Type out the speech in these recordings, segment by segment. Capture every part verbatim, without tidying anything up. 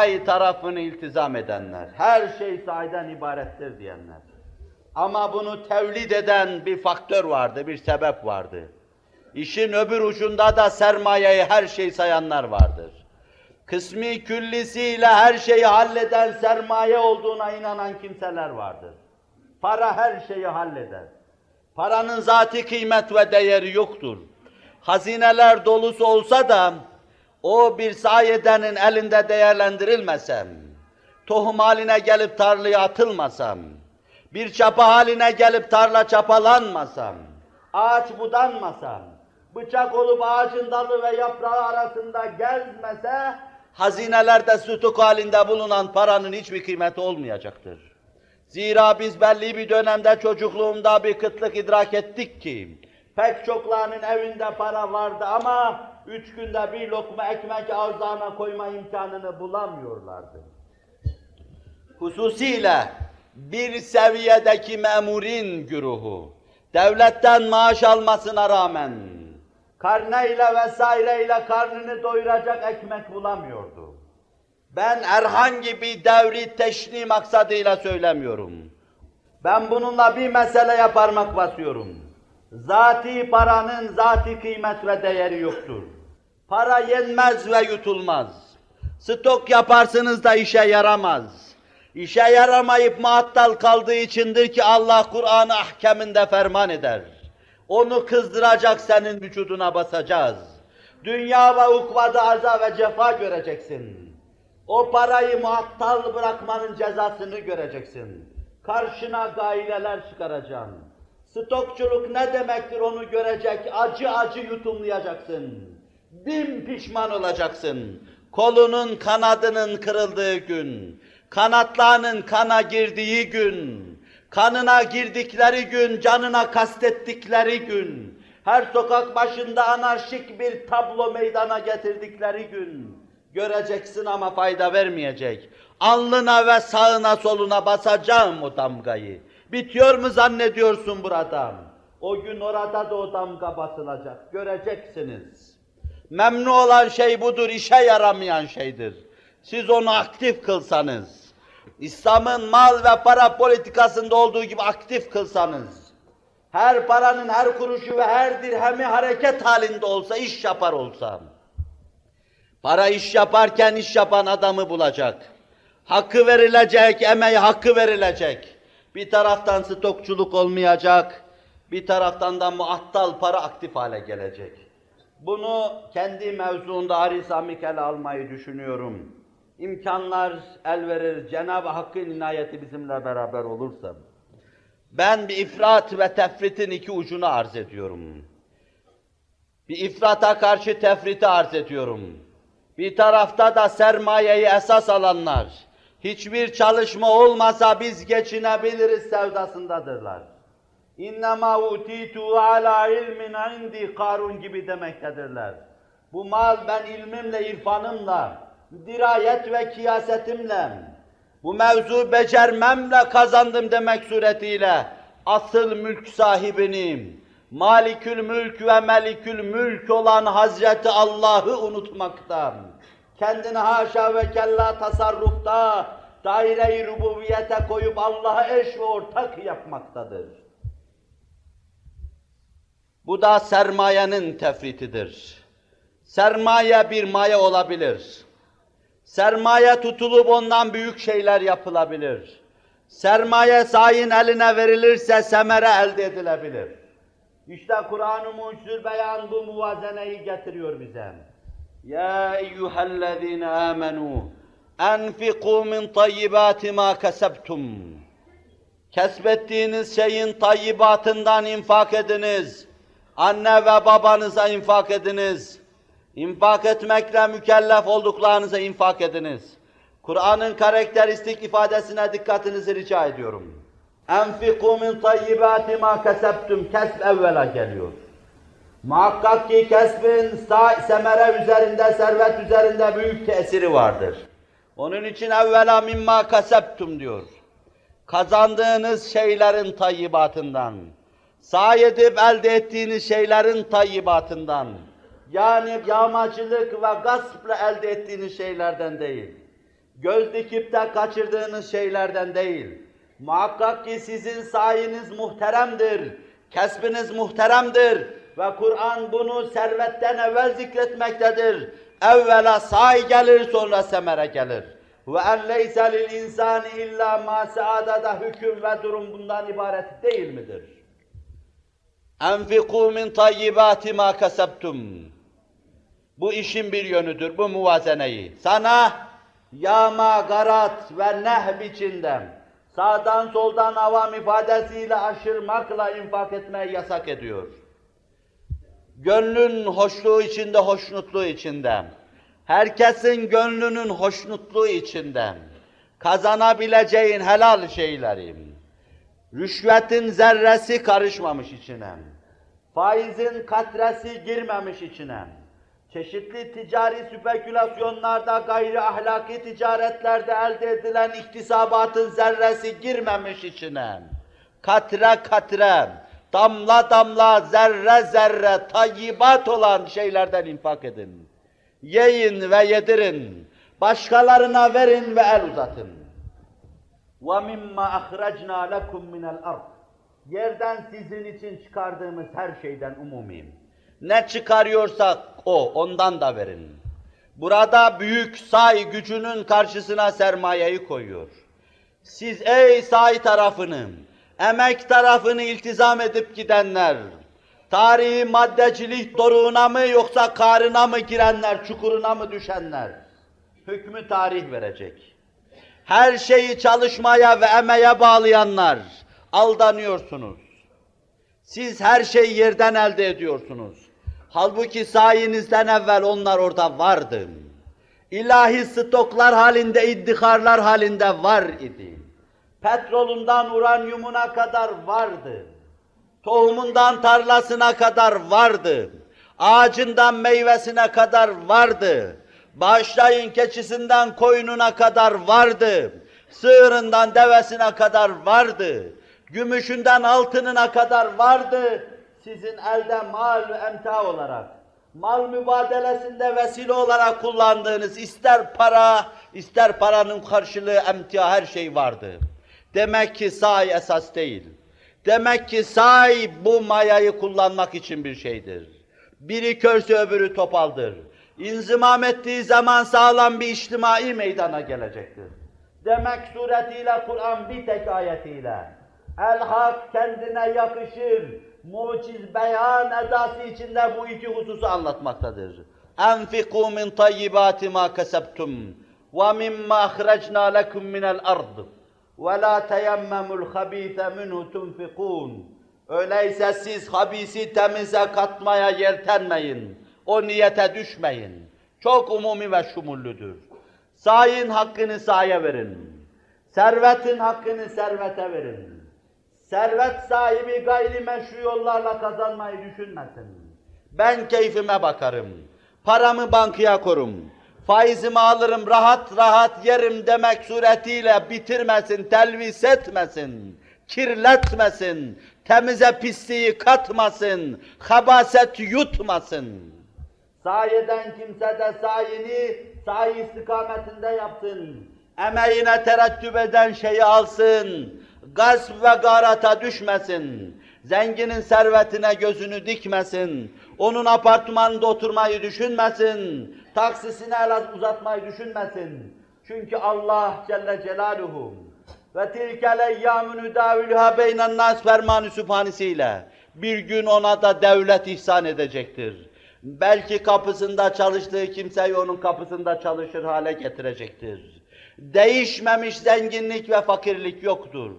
say tarafını iltizam edenler, her şey sayden ibarettir diyenler. Ama bunu tevlid eden bir faktör vardı, bir sebep vardı. İşin öbür ucunda da sermayeyi her şey sayanlar vardır. Kısmi küllisiyle her şeyi halleden sermaye olduğuna inanan kimseler vardır. Para her şeyi halleder. Paranın zati kıymet ve değeri yoktur. Hazineler dolusu olsa da o bir sayedenin elinde değerlendirilmesem, tohum haline gelip tarlaya atılmasam, bir çapa haline gelip tarla çapalanmasam, ağaç budanmasam, bıçak olup ağacın dalı ve yaprağı arasında gezmese, hazinelerde sütük halinde bulunan paranın hiçbir kıymeti olmayacaktır. Zira biz belli bir dönemde çocukluğumda bir kıtlık idrak ettik ki, pek çoklarının evinde para vardı ama üç günde bir lokma ekmek ağızlarına koyma imkanını bulamıyorlardı. Hususiyle bir seviyedeki memurin güruhu, devletten maaş almasına rağmen, karneyle vesaireyle karnını doyuracak ekmek bulamıyordu. Ben herhangi bir devri teşni maksadıyla söylemiyorum. Ben bununla bir meseleye parmak basıyorum. Zati paranın zati kıymet ve değeri yoktur. Para yenmez ve yutulmaz. Stok yaparsınız da işe yaramaz. İşe yaramayıp muattal kaldığı içindir ki Allah Kur'an-ı Ahkem'inde ferman eder. Onu kızdıracak senin vücuduna basacağız. Dünya ve ukvada aza ve cefa göreceksin. O parayı muattal bırakmanın cezasını göreceksin. Karşına gaileler çıkaracaksın. Stokçuluk ne demektir onu görecek, acı acı yutumlayacaksın. Bin pişman olacaksın. Kolunun kanadının kırıldığı gün, kanatlarının kana girdiği gün, kanına girdikleri gün, canına kastettikleri gün, her sokak başında anarşik bir tablo meydana getirdikleri gün, göreceksin ama fayda vermeyecek. Alnına ve sağına soluna basacağım o damgayı. Bitiyor mu zannediyorsun burada? O gün orada da o damga basılacak, göreceksiniz. Memnun olan şey budur, işe yaramayan şeydir. Siz onu aktif kılsanız, İslam'ın mal ve para politikasında olduğu gibi aktif kılsanız, her paranın her kuruşu ve her dirhemi hareket halinde olsa, iş yapar olsa, para iş yaparken iş yapan adamı bulacak. Hakkı verilecek, emeği hakkı verilecek. Bir taraftan stokçuluk olmayacak, bir taraftan da muattal para aktif hale gelecek. Bunu kendi mevzuunda arisa mikele almayı düşünüyorum. İmkanlar el verir, Cenab-ı Hakk'ın inayeti bizimle beraber olursa. Ben bir ifrat ve tefritin iki ucunu arz ediyorum. Bir ifrata karşı tefriti arz ediyorum. Bir tarafta da sermayeyi esas alanlar, hiçbir çalışma olmasa biz geçinebiliriz sevdasındadırlar. İnnemâ utitu alâ ilmin indi Karun gibi demektedirler. Bu mal ben ilmimle, irfanımla, dirayet ve kiyasetimle, bu mevzu becermemle kazandım demek suretiyle asıl mülk sahibini, Malikül Mülk ve Melikül Mülk olan Hazreti Allah'ı unutmakta, kendini haşa ve kella tasarrufta, daire-i rububiyete koyup Allah'a eş ve ortak yapmaktadır. Bu da sermayenin tefritidir. Sermaye bir maye olabilir. Sermaye tutulup ondan büyük şeyler yapılabilir. Sermaye sahin eline verilirse semere elde edilebilir. İşte Kur'an-ı Mucizül Beyan bu muvazeneyi getiriyor bize. Ya eyyühellezine amenu enfiku min tayyibati ma kasabtum. Kesbettiğiniz şeyin tayyibatından infak ediniz. Anne ve babanıza infak ediniz. İnfak etmekle mükellef olduklarınıza infak ediniz. Kur'an'ın karakteristik ifadesine dikkatinizi rica ediyorum. Enfiku min tayyibati ma kasabtum. Kesb evvela geliyor. Muhakkak ki kesbin semere üzerinde, servet üzerinde büyük tesiri vardır. Onun için evvela mimma kasabtum diyor. Kazandığınız şeylerin tayyibatından, sahi edip elde ettiğiniz şeylerin tayyibatından, yani yağmacılık ve gaspla elde ettiğiniz şeylerden değil. göz dikip de kaçırdığınız şeylerden değil. Muhakkak ki sizin sayeniz muhteremdir, kesbiniz muhteremdir ve Kur'an bunu servetten evvel zikretmektedir. Evvela say gelir, sonra semere gelir. Ve en leyse lil insani illa ma saadada hüküm ve durum bundan ibaret değil midir? Enfiku min tayyibati ma kasabtum. Bu işin bir yönüdür, bu muvazeneyi. Sana yağma, garat ve nehb içinde sağdan soldan avam ifadesiyle aşırmakla infak etmeyi yasak ediyor. Gönlün hoşluğu içinde, hoşnutluğu içinde, herkesin gönlünün hoşnutluğu içinde kazanabileceğin helal şeyleri, rüşvetin zerresi karışmamış içine, faizin katresi girmemiş içine, çeşitli ticari spekülasyonlarda, gayri ahlaki ticaretlerde elde edilen iktisabatın zerresi girmemiş içine, katre katre, damla damla, zerre zerre, tayyibat olan şeylerden infak edin. Yiyin ve yedirin, başkalarına verin ve el uzatın. وَمِمَّا أَخْرَجْنَا لَكُمْ مِنَ الْأَرْضِ Yerden sizin için çıkardığımız her şeyden umumiyim. Ne çıkarıyorsak o, ondan da verin. Burada büyük say gücünün karşısına sermayeyi koyuyor. Siz ey say tarafını, emek tarafını iltizam edip gidenler, tarihi maddecilik doruğuna mı yoksa karına mı girenler, çukuruna mı düşenler, hükmü tarih verecek. Her şeyi çalışmaya ve emeğe bağlayanlar, aldanıyorsunuz. Siz her şeyi yerden elde ediyorsunuz. Halbuki sayinizden evvel onlar orada vardı. İlahi stoklar halinde, iddiharlar halinde var idi. Petrolünden uranyumuna kadar vardı. Tohumundan tarlasına kadar vardı. Ağacından meyvesine kadar vardı. Bağışlayın keçisinden koyununa kadar vardı. Sığırından devesine kadar vardı. Gümüşünden altınına kadar vardı. Sizin elde mal ve emtia olarak, mal mübadelesinde vesile olarak kullandığınız ister para, ister paranın karşılığı emtia her şey vardı. Demek ki say esas değil. Demek ki say bu mayayı kullanmak için bir şeydir. Biri körse öbürü topaldır. İnzimam ettiği zaman sağlam bir içtimai meydana gelecektir. Demek suretiyle Kur'an bir tek ayetiyle el-hak kendine yakışır, muciz beyan edası içinde bu iki hususu anlatmaktadır. Enfiku min tayyibati ma kasabtum ve mimma ahrajna lekum minel ard ve la teyemmemul habise minhu tunfikun. Öyleyse siz habisi temize katmaya yeltenmeyin. O niyete düşmeyin. Çok umumi ve şumullüdür. Sayin hakkını saye verin. Servetin hakkını servete verin. Servet sahibi gayri meşru yollarla kazanmayı düşünmesin. Ben keyfime bakarım. Paramı bankaya korum. Faizimi alırım, rahat rahat yerim demek suretiyle bitirmesin, telvis etmesin, kirletmesin, temize pisliği katmasın, habaset yutmasın. Sahi eden kimse de sayini sahi istikametinde yapsın. Emeğine terettüp eden şeyi alsın. Gasp ve garata düşmesin. Zenginin servetine gözünü dikmesin. Onun apartmanında oturmayı düşünmesin. Taksisine el uzatmayı düşünmesin. Çünkü Allah Celle Celaluhu ve tilkel eyyâmü nüdâvülühâ beynen nâs fermanı sübhanesiyle bir gün ona da devlet ihsan edecektir. Belki kapısında çalıştığı kimseyi onun kapısında çalışır hale getirecektir. Değişmemiş zenginlik ve fakirlik yoktur.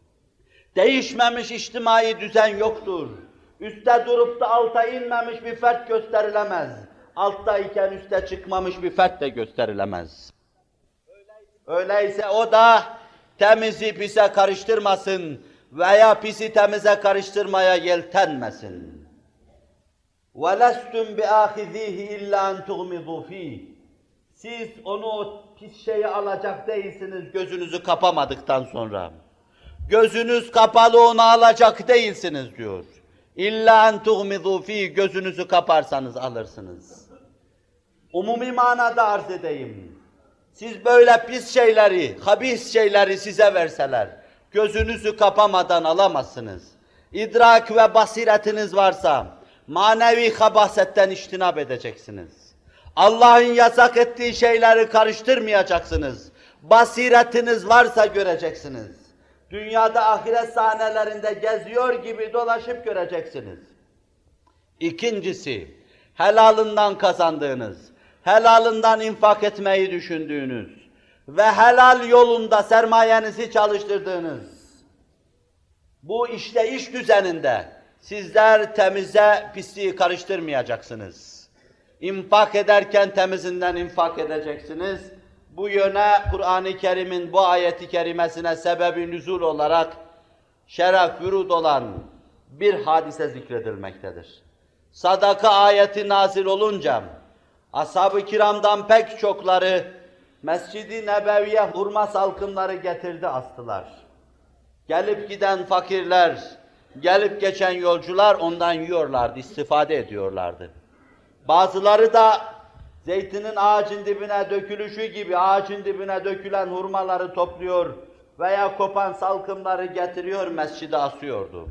Değişmemiş içtimai düzen yoktur. Üste durup da alta inmemiş bir fert gösterilemez. Altta iken üste çıkmamış bir fert de gösterilemez. Öyleyse o da temizi pise karıştırmasın veya pisi temize karıştırmaya yeltenmesin. وَلَسْتُمْ بِآخِذ۪يهِ اِلَّا اَنْ تُغْمِضُوا ف۪يهِ Siz onu o pis şeyi alacak değilsiniz gözünüzü kapamadıktan sonra. Gözünüz kapalı onu alacak değilsiniz diyor. İlla en tuğmizu fi gözünüzü kaparsanız alırsınız. Umumi manada arz edeyim. Siz böyle pis şeyleri, habis şeyleri size verseler, gözünüzü kapamadan alamazsınız. İdrak ve basiretiniz varsa, manevi habasetten içtinab edeceksiniz. Allah'ın yasak ettiği şeyleri karıştırmayacaksınız. Basiretiniz varsa göreceksiniz. Dünyada ahiret sahnelerinde geziyor gibi dolaşıp göreceksiniz. İkincisi, helalından kazandığınız, helalından infak etmeyi düşündüğünüz ve helal yolunda sermayenizi çalıştırdığınız bu işte iş düzeninde sizler temize pisliği karıştırmayacaksınız. İnfak ederken temizinden infak edeceksiniz. Bu yöne Kur'an-ı Kerim'in bu ayeti kerimesine sebebi nüzul olarak şeref vürud olan bir hadise zikredilmektedir. Sadaka ayeti nazil olunca ashab-ı kiramdan pek çokları Mescid-i Nebevi'ye hurma salkımları getirdi astılar. Gelip giden fakirler, gelip geçen yolcular ondan yiyorlardı, istifade ediyorlardı. Bazıları da zeytinin ağacın dibine dökülüşü gibi ağacın dibine dökülen hurmaları topluyor veya kopan salkımları getiriyor, mescide asıyordu.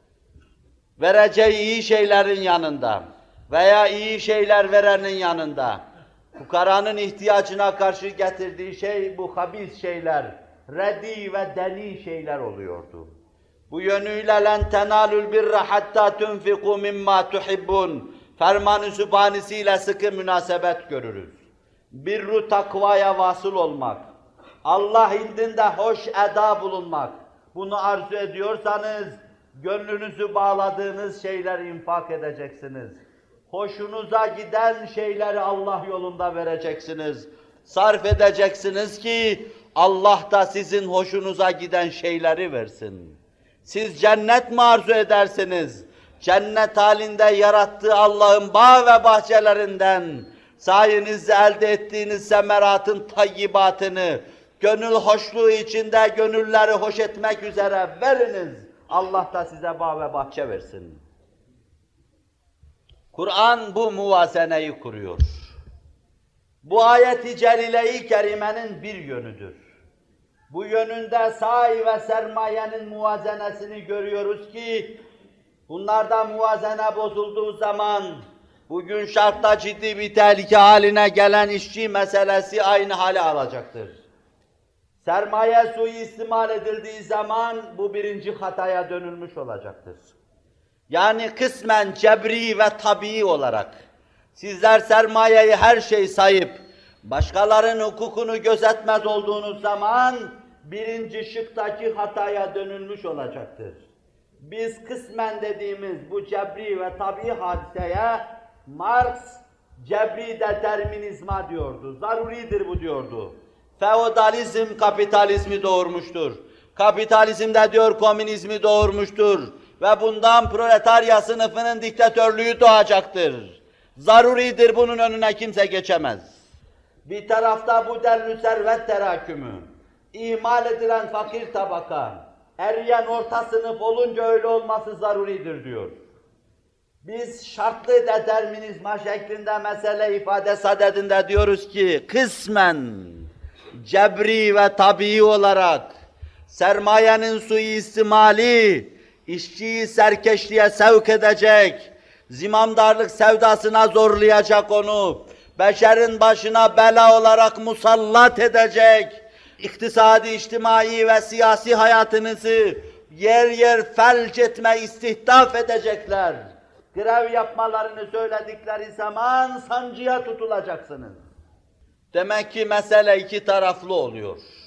Vereceği iyi şeylerin yanında veya iyi şeyler verenin yanında fukaranın ihtiyacına karşı getirdiği şey bu habis şeyler, reddi ve deni şeyler oluyordu. Bu yönüyle len tenalul birra hatta tunfiku mimma tuhibbun ferman-ı sübhanesiyle sıkı münasebet görürüz. Birru takvaya vasıl olmak, Allah indinde hoş eda bulunmak, bunu arzu ediyorsanız gönlünüzü bağladığınız şeyleri infak edeceksiniz. Hoşunuza giden şeyleri Allah yolunda vereceksiniz. Sarf edeceksiniz ki Allah da sizin hoşunuza giden şeyleri versin. Siz cennet mi arzu edersiniz? Cennet halinde yarattığı Allah'ın bağ ve bahçelerinden sayenizde elde ettiğiniz semeratın tayyibatını gönül hoşluğu içinde gönülleri hoş etmek üzere veriniz. Allah da size bağ ve bahçe versin. Kur'an bu muvazeneyi kuruyor. Bu ayet-i celile-i kerimenin bir yönüdür. Bu yönünde sahi ve sermayenin muvazenesini görüyoruz ki bunlarda muvazene bozulduğu zaman bugün şartta ciddi bir tehlike haline gelen işçi meselesi aynı hale alacaktır. Sermaye suistimal edildiği zaman bu birinci hataya dönülmüş olacaktır. Yani kısmen cebri ve tabii olarak sizler sermayeyi her şey sayıp başkalarının hukukunu gözetmez olduğunuz zaman birinci şıktaki hataya dönülmüş olacaktır. Biz kısmen dediğimiz bu cebri ve tabii hadiseye Marx cebri determinizma diyordu, zaruridir bu diyordu. Feodalizm kapitalizmi doğurmuştur. Kapitalizm de diyor komünizmi doğurmuştur. Ve bundan proletarya sınıfının diktatörlüğü doğacaktır. Zaruridir, bunun önüne kimse geçemez. Bir tarafta bu denli servet terakümü, ihmal edilen fakir tabaka, eriyen orta sınıf olunca öyle olması zaruridir diyor. Biz şartlı determinizma şeklinde mesele ifade sadedinde diyoruz ki kısmen cebri ve tabii olarak sermayenin suistimali işçiyi serkeşliğe sevk edecek, zimamdarlık sevdasına zorlayacak onu, beşerin başına bela olarak musallat edecek, iktisadi, içtimai ve siyasi hayatınızı yer yer felç etme, istihdaf edecekler. Grev yapmalarını söyledikleri zaman sancıya tutulacaksınız. Demek ki mesele iki taraflı oluyor.